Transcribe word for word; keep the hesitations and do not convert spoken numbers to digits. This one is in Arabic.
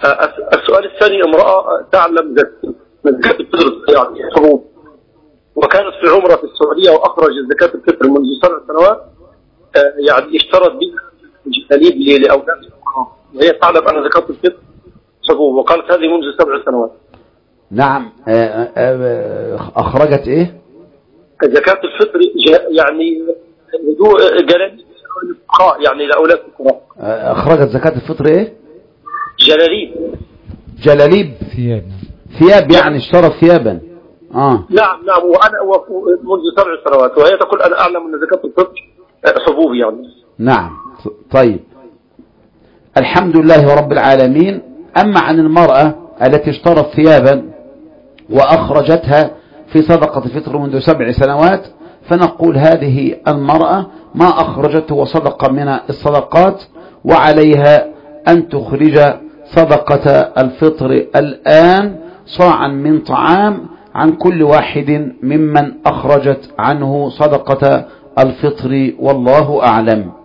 السؤال الثاني، امرأة تعلم زكاة الفطر يعني حبوب، وكانت في عمرة في السعودية وأخرج زكاة الفطر منذ سبع سنوات، يعني اشترت بها جلاليب لأولادها، وهي تعلم أن زكاة الفطر حبوب، وقالت هذه منذ سبع سنوات. نعم. أخرجت إيه؟ زكاة الفطر يعني جلاليب يعني لأولاد الفقراء. أخرجت زكاة الفطر إيه؟ جلاليب. جلاليب ثياب. ثياب يعني اشترت ثيابا. آه. نعم نعم. وأنا منذ سبع سنوات، وهي تقول أنا أعلم أن زكاة الفطر حبوب يعني. نعم. طيب، الحمد لله رب العالمين. أما عن المرأة التي اشترت ثيابا وأخرجتها في صدقة الفطر منذ سبع سنوات، فنقول هذه المرأة ما أخرجته وصدقة من الصدقات، وعليها أن تخرج صدقة الفطر الآن صاعا من طعام عن كل واحد ممن أخرجت عنه صدقة الفطر، والله أعلم.